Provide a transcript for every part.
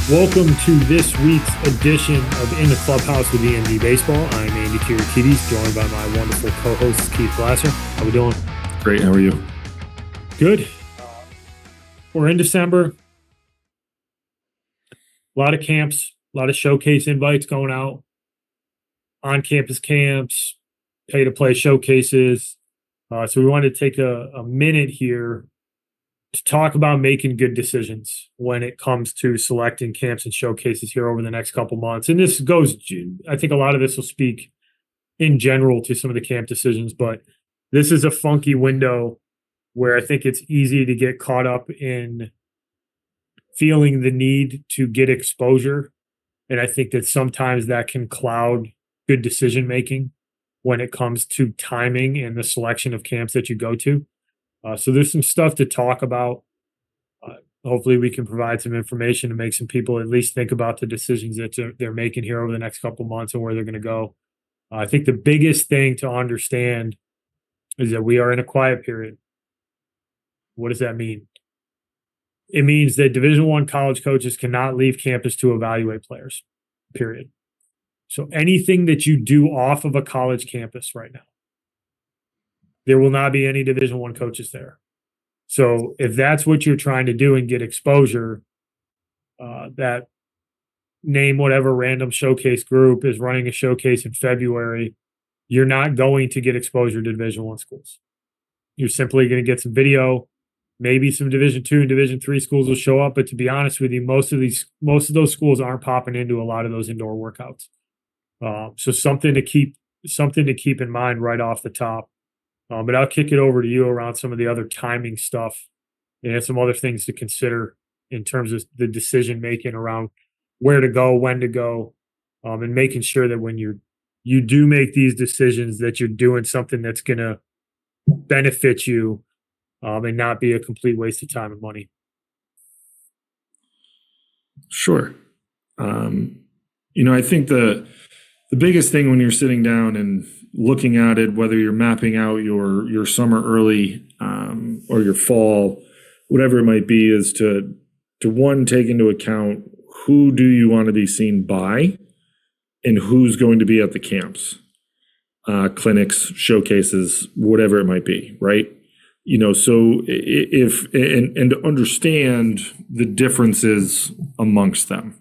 Welcome to this week's edition of In the Clubhouse with EMD Baseball. I'm Andy Kiritides, joined by my wonderful co-host Keith Glasser. How we doing? Great. How are you? Good. We're in December. A lot of camps, a lot of showcase invites going out. On-campus camps, pay-to-play showcases. So we wanted to take a minute here to talk about making good decisions when it comes to selecting camps and showcases here over the next couple months. And this goes, I think a lot of this will speak in general to some of the camp decisions, but this is a funky window where I think it's easy to get caught up in feeling the need to get exposure. And I think that sometimes that can cloud good decision making when it comes to timing and the selection of camps that you go to. So there's some stuff to talk about. Hopefully we can provide some information to make some people at least think about the decisions that they're making here over the next couple months and where they're going to go. I think the biggest thing to understand is that we are in a quiet period. What does that mean? It means that Division I college coaches cannot leave campus to evaluate players, period. So anything that you do off of a college campus right now, there will not be any Division I coaches there. So if that's what you're trying to do and get exposure, that name whatever random showcase group is running a showcase in February, you're not going to get exposure to Division I schools. You're simply going to get some video. Maybe some Division II and Division III schools will show up, but to be honest with you, most of those schools aren't popping into a lot of those indoor workouts. So something to keep in mind right off the top. But I'll kick it over to you around some of the other timing stuff and some other things to consider in terms of the decision making around where to go, when to go, and making sure that when you do make these decisions that you're doing something that's going to benefit you and not be a complete waste of time and money. Sure. I think the biggest thing when you're sitting down and looking at it, whether you're mapping out your summer early or your fall, whatever it might be, is to one, take into account who do you want to be seen by and who's going to be at the camps, clinics, showcases, whatever it might be, right? So if to understand the differences amongst them.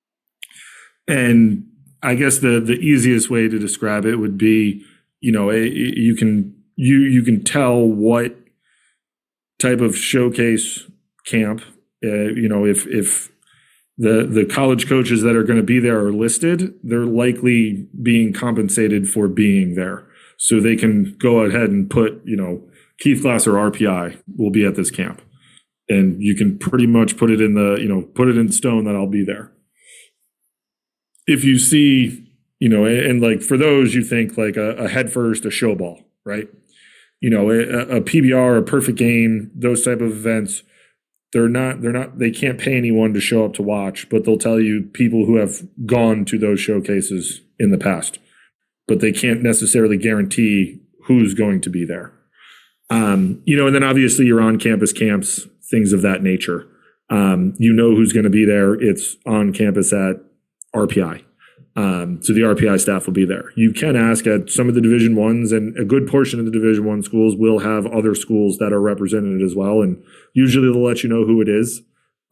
And I guess the easiest way to describe it would be, you can tell what type of showcase camp, if the college coaches that are going to be there are listed, they're likely being compensated for being there. So they can go ahead and put, Keith Glasser RPI will be at this camp. And you can pretty much put it in stone that I'll be there. If you see, and like for those, you think like a head first, a show ball, right? A PBR, a perfect game, those type of events, they can't pay anyone to show up to watch, but they'll tell you people who have gone to those showcases in the past, but they can't necessarily guarantee who's going to be there. And then obviously your on-campus camps, things of that nature. Who's going to be there. It's on campus at RPI. So the RPI staff will be there. You can ask at some of the Division I's, and a good portion of the Division I schools will have other schools that are represented as well. And usually they'll let you know who it is.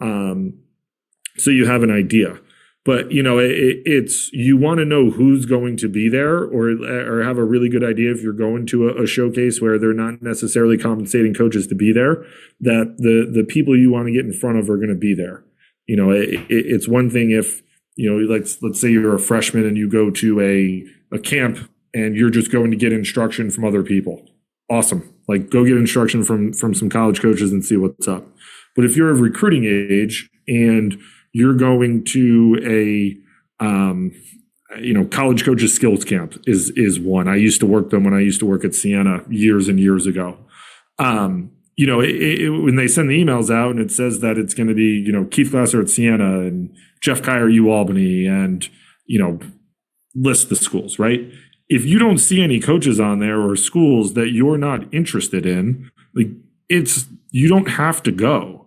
So you have an idea. But, it's you want to know who's going to be there or have a really good idea if you're going to a showcase where they're not necessarily compensating coaches to be there, that the people you want to get in front of are going to be there. It's one thing if, let's say you're a freshman and you go to a camp and you're just going to get instruction from other people. Awesome. Like go get instruction from some college coaches and see what's up. But if you're of recruiting age and you're going to a college coaches skills camp is one. I used to work them when I used to work at Siena years and years ago. When they send the emails out and it says that it's going to be, Keith Glasser at Siena and Jeff Kier U Albany and, list the schools, right? If you don't see any coaches on there or schools that you're not interested in, like you don't have to go.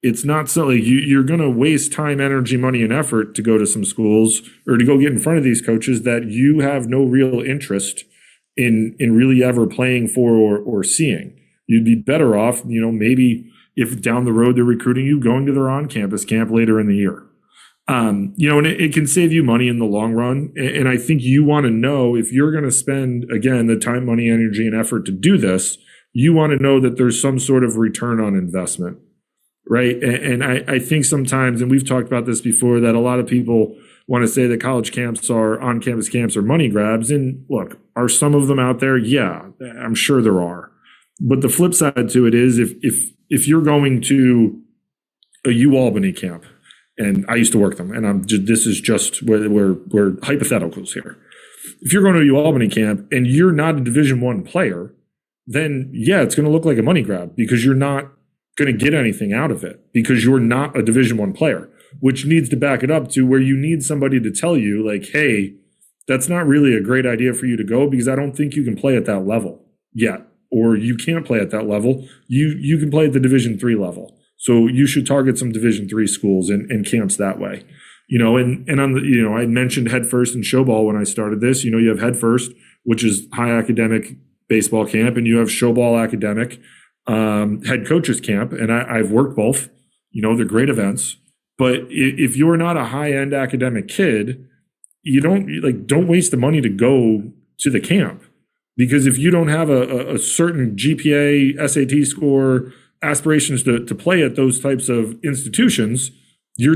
it's not so like you're going to waste time, energy, money, and effort to go to some schools or to go get in front of these coaches that you have no real interest in really ever playing for or seeing. You'd be better off, maybe if down the road they're recruiting you, going to their on-campus camp later in the year. And it can save you money in the long run. And I think you want to know if you're going to spend, again, the time, money, energy, and effort to do this, you want to know that there's some sort of return on investment, right? And I think sometimes, and we've talked about this before, that a lot of people want to say that college camps are on-campus camps are money grabs. And look, are some of them out there? Yeah, I'm sure there are. But the flip side to it is if you're going to a UAlbany camp, and I used to work them, and this is just we're hypotheticals here. If you're going to a UAlbany camp and you're not a Division I player, then yeah, it's going to look like a money grab because you're not going to get anything out of it because you're not a Division I player, which needs to back it up to where you need somebody to tell you like, hey, that's not really a great idea for you to go because I don't think you can play at that level yet, or you can't play at that level. You can play at the Division III level. So you should target some Division III schools and camps that way, and on the, I mentioned Head First and Showball when I started this. You have Head First, which is high academic baseball camp, and you have Showball academic head coaches camp. And I've worked both, they're great events, but if you're not a high end academic kid, you don't waste the money to go to the camp because if you don't have a certain GPA, SAT score, aspirations to play at those types of institutions, you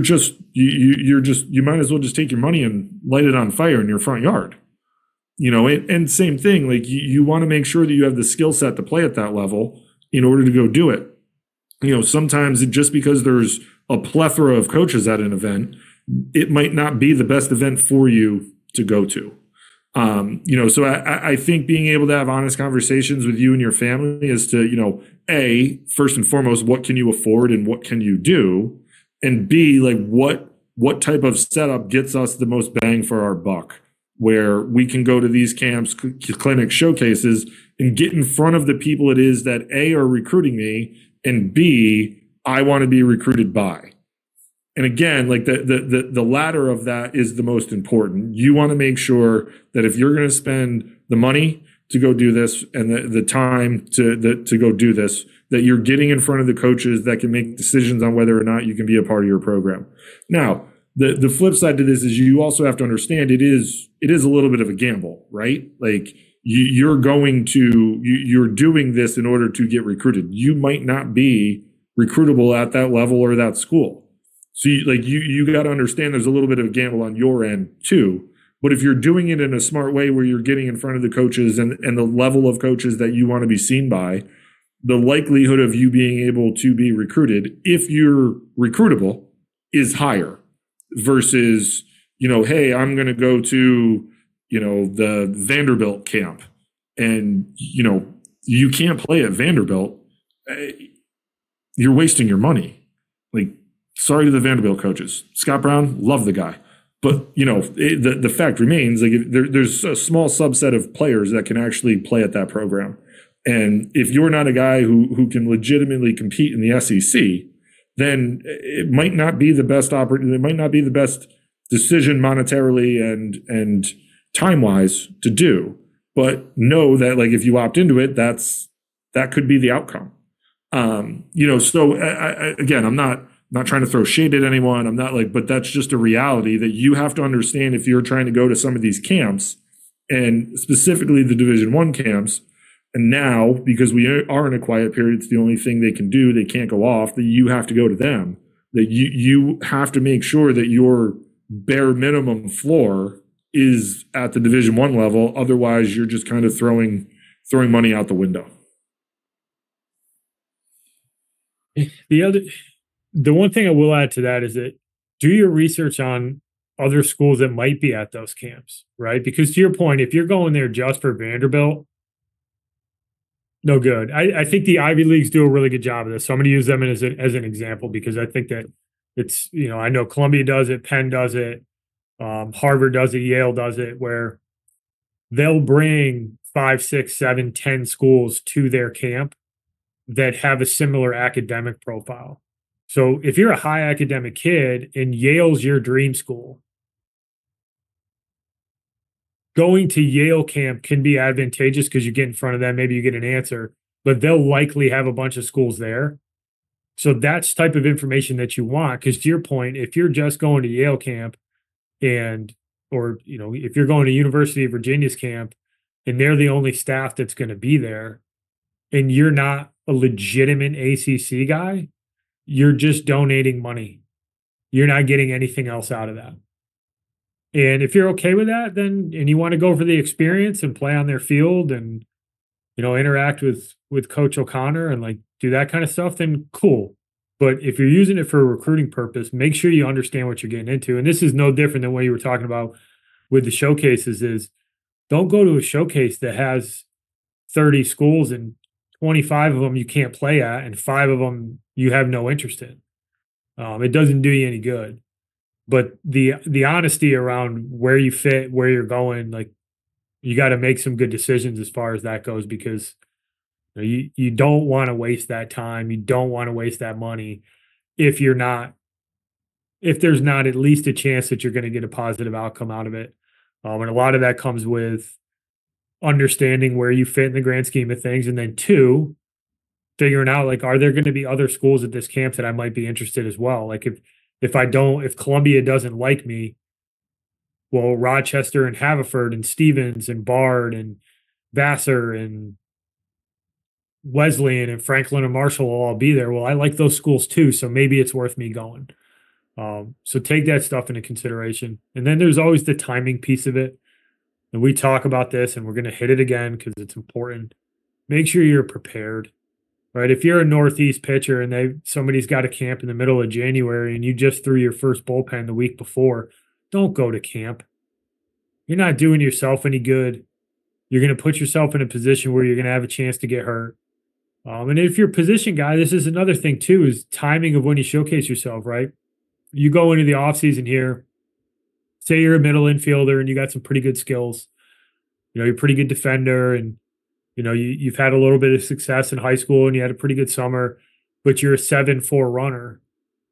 might as well just take your money and light it on fire in your front yard. And same thing, like you want to make sure that you have the skill set to play at that level in order to go do it. Sometimes just because there's a plethora of coaches at an event, it might not be the best event for you to go to. So I think being able to have honest conversations with you and your family is to, A, first and foremost, what can you afford and what can you do? And B, like what type of setup gets us the most bang for our buck, where we can go to these camps, clinics, showcases, and get in front of the people it is that A, are recruiting me, and B, I want to be recruited by. And again, like the latter of that is the most important. You want to make sure that if you're going to spend the money to go do this and the time to go do this, that you're getting in front of the coaches that can make decisions on whether or not you can be a part of your program. Now, the flip side to this is you also have to understand it is a little bit of a gamble, right? Like you're doing this in order to get recruited. You might not be recruitable at that level or that school. So you got to understand there's a little bit of a gamble on your end too. But if you're doing it in a smart way where you're getting in front of the coaches and the level of coaches that you want to be seen by, the likelihood of you being able to be recruited, if you're recruitable, is higher versus, hey, I'm going to go to, the Vanderbilt camp and, you can't play at Vanderbilt. You're wasting your money. Like, sorry to the Vanderbilt coaches. Scott Brown, love the guy. But, the fact remains, like there's a small subset of players that can actually play at that program. And if you're not a guy who can legitimately compete in the SEC, then it might not be the best it might not be the best decision monetarily and time-wise to do. But know that like if you opt into it, that could be the outcome. So again, I'm not trying to throw shade at anyone. I'm not but that's just a reality that you have to understand if you're trying to go to some of these camps, and specifically the Division I camps. And now, because we are in a quiet period, it's the only thing they can do. They can't go off. That you have to go to them. That you have to make sure that your bare minimum floor is at the Division I level. Otherwise, you're just kind of throwing money out the window. The one thing I will add to that is that do your research on other schools that might be at those camps, right? Because to your point, if you're going there just for Vanderbilt, no good. I think the Ivy Leagues do a really good job of this. So I'm going to use them as an example because I think that it's, I know Columbia does it, Penn does it, Harvard does it, Yale does it, where they'll bring 5, 6, 7, 10 schools to their camp that have a similar academic profile. So if you're a high academic kid and Yale's your dream school, going to Yale camp can be advantageous because you get in front of them, maybe you get an answer, but they'll likely have a bunch of schools there. So that's type of information that you want. Because to your point, if you're just going to Yale camp and or if you're going to University of Virginia's camp and they're the only staff that's going to be there and you're not a legitimate ACC guy, you're just donating money. You're not getting anything else out of that. And if you're okay with that, then and you want to go for the experience and play on their field and interact with Coach O'Connor and like do that kind of stuff, then cool. But if you're using it for a recruiting purpose, make sure you understand what you're getting into. And this is no different than what you were talking about with the showcases is don't go to a showcase that has 30 schools and 25 of them you can't play at and 5 of them you have no interest in. It doesn't do you any good. But the honesty around where you fit, where you're going, like you got to make some good decisions as far as that goes because you don't want to waste that time. You don't want to waste that money if there's not at least a chance that you're going to get a positive outcome out of it. And a lot of that comes with understanding where you fit in the grand scheme of things. And then 2, figuring out like, are there going to be other schools at this camp that I might be interested as well? Like if Columbia doesn't like me, well, Rochester and Haverford and Stevens and Bard and Vassar and Wesleyan and Franklin and Marshall will all be there. Well, I like those schools too, so maybe it's worth me going. So take that stuff into consideration. And then there's always the timing piece of it. And we talk about this and we're going to hit it again because it's important. Make sure you're prepared, right? If you're a Northeast pitcher and somebody's got a camp in the middle of January and you just threw your first bullpen the week before, don't go to camp. You're not doing yourself any good. You're going to put yourself in a position where you're going to have a chance to get hurt. And if you're a position guy, this is another thing too, is timing of when you showcase yourself, right? You go into the offseason here, say you're a middle infielder and you got some pretty good skills. You're a pretty good defender and, you've had a little bit of success in high school and you had a pretty good summer, but you're a 7.4 runner.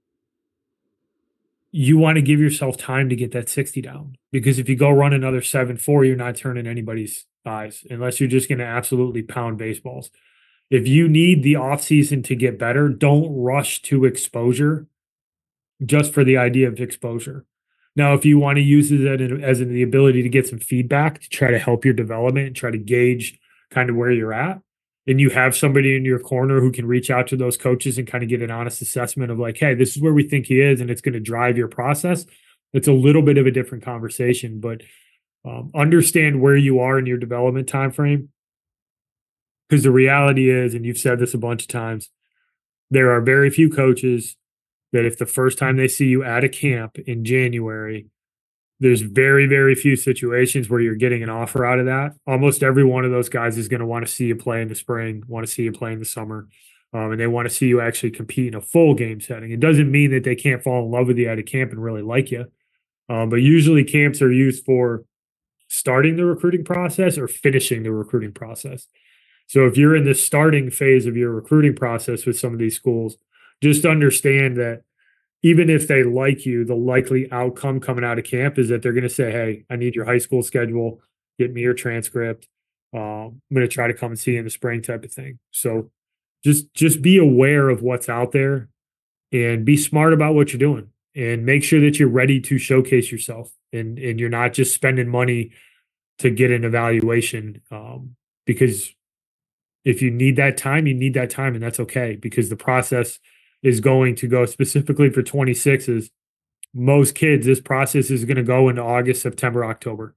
You want to give yourself time to get that 60 down because if you go run another 7.4, you're not turning anybody's eyes unless you're just going to absolutely pound baseballs. If you need the offseason to get better, don't rush to exposure just for the idea of exposure. Now, if you want to use it as the ability to get some feedback to try to help your development and try to gauge kind of where you're at, and you have somebody in your corner who can reach out to those coaches and kind of get an honest assessment of like, hey, this is where we think he is, and it's going to drive your process. It's a little bit of a different conversation, but understand where you are in your development time frame. Because the reality is, and you've said this a bunch of times, there are very few coaches that if the first time they see you at a camp in January, there's very, very few situations where you're getting an offer out of that. Almost every one of those guys is going to want to see you play in the spring, want to see you play in the summer, and they want to see you actually compete in a full game setting. It doesn't mean that they can't fall in love with you at a camp and really like you. But usually camps are used for starting the recruiting process or finishing the recruiting process. So if you're in the starting phase of your recruiting process with some of these schools, just understand that even if they like you, the likely outcome coming out of camp is that they're going to say, hey, I need your high school schedule, get me your transcript. I'm going to try to come and see you in the spring type of thing. So just be aware of what's out there and be smart about what you're doing and make sure that you're ready to showcase yourself and you're not just spending money to get an evaluation because if you need that time, you need that time, and that's okay because the process is going to go specifically for 26s. Most kids, this process is going to go into August, September, October.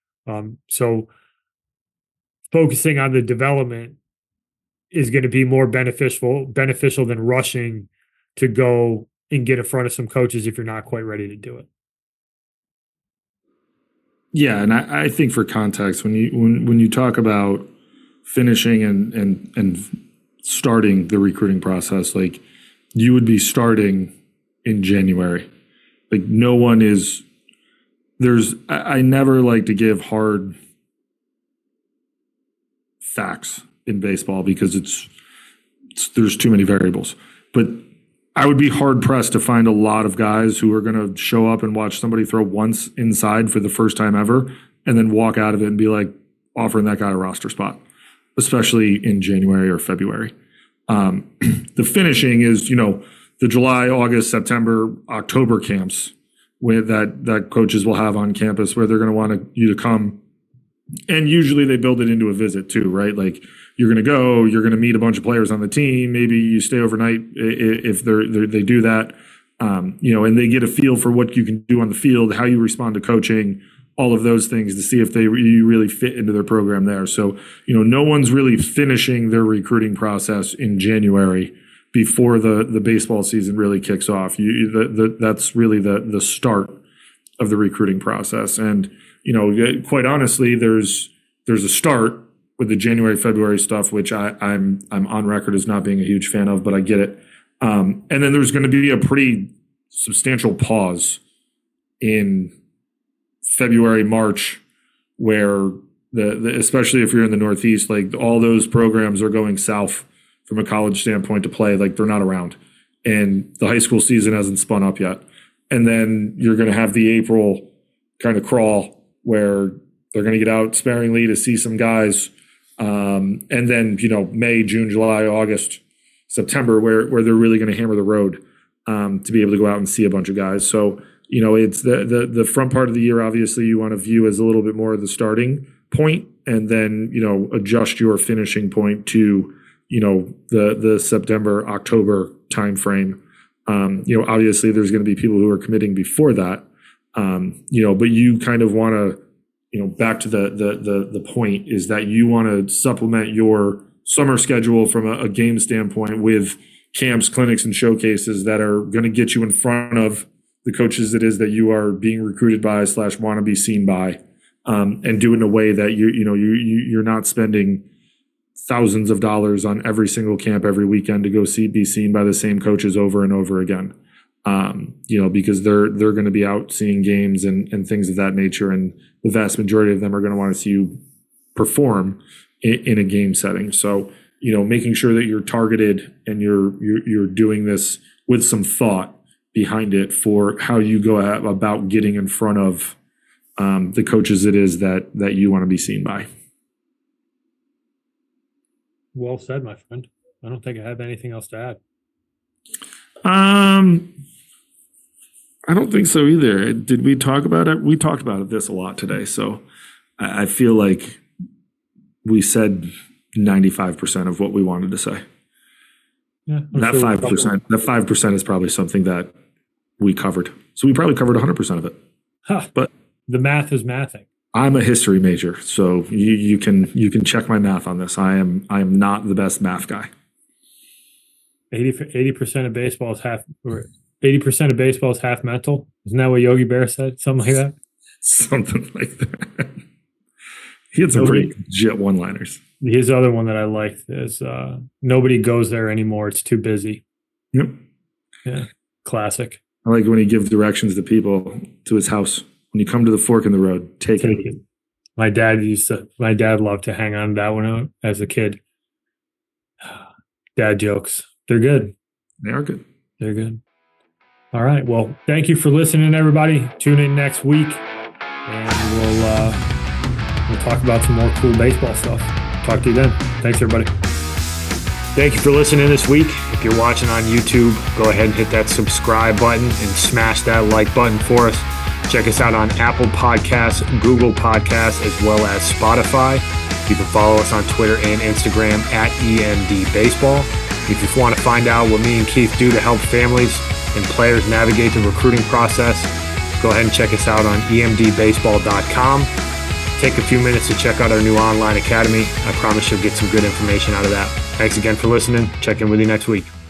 So focusing on the development is going to be more beneficial than rushing to go and get in front of some coaches if you're not quite ready to do it. Yeah, and I think for context, when you talk about finishing and starting the recruiting process, like you would be starting in January. Like no one is I never like to give hard facts in baseball because there's too many variables. But I would be hard pressed to find a lot of guys who are going to show up and watch somebody throw once inside for the first time ever and then walk out of it and be like offering that guy a roster spot, especially in January or February. The finishing is, the July, August, September, October camps that coaches will have on campus where they're going to want you to come. And usually they build it into a visit too, right? Like you're going to go, you're going to meet a bunch of players on the team. Maybe you stay overnight if they do that, and they get a feel for what you can do on the field, how you respond to coaching, all of those things to see if you really fit into their program there. So, no one's really finishing their recruiting process in January before the baseball season really kicks off. That's really the start of the recruiting process. And, quite honestly, there's a start with the January, February stuff, which I'm on record as not being a huge fan of, but I get it. And then there's going to be a pretty substantial pause in February, March, where especially if you're in the Northeast, like all those programs are going south from a college standpoint to play, like they're not around. And the high school season hasn't spun up yet. And then you're going to have the April kind of crawl where they're going to get out sparingly to see some guys. And then, May, June, July, August, September, where they're really going to hammer the road to be able to go out and see a bunch of guys. So, it's the front part of the year, obviously, you want to view as a little bit more of the starting point and then, adjust your finishing point to, the September, October timeframe. Obviously there's going to be people who are committing before that, but you kind of want to, back to the point is that you want to supplement your summer schedule from a game standpoint with camps, clinics, and showcases that are going to get you in front of the coaches it is that you are being recruited by / want to be seen by, and do it in a way that you're not spending thousands of dollars on every single camp every weekend to go be seen by the same coaches over and over again. Because they're going to be out seeing games and things of that nature, and the vast majority of them are going to want to see you perform in a game setting. So, making sure that you're targeted and you're doing this with some thought behind it for how you go about getting in front of the coaches it is that you want to be seen by. Well said, my friend. I don't think I have anything else to add. I don't think so either. Did we talk about it? We talked about this a lot today. So I feel like we said 95% of what we wanted to say. Yeah, that 5% is probably something that we covered. So we probably covered 100% of it. Huh. But the math is mathing. I'm a history major, so you can check my math on this. I am not the best math guy. 80% of baseball is half, or 80% of baseball is half mental. Isn't that what Yogi Bear said? Something like that. Something like that. He had some pretty legit one-liners. His other one that I liked is nobody goes there anymore. It's too busy. Yep. Yeah. Classic. I like when he gives directions to people to his house. When you come to the fork in the road, take it. My dad loved to hang on to that one out as a kid. Dad jokes. They're good. They are good. They're good. All right. Well, thank you for listening, everybody. Tune in next week and we'll talk about some more cool baseball stuff. Talk to you then. Thanks, everybody. Thank you for listening this week. If you're watching on YouTube, go ahead and hit that subscribe button and smash that like button for us. Check us out on Apple Podcasts, Google Podcasts, as well as Spotify. You can follow us on Twitter and Instagram at EMD Baseball. If you want to find out what me and Keith do to help families and players navigate the recruiting process, go ahead and check us out on emdbaseball.com. Take a few minutes to check out our new online academy. I promise you'll get some good information out of that. Thanks again for listening. Check in with you next week.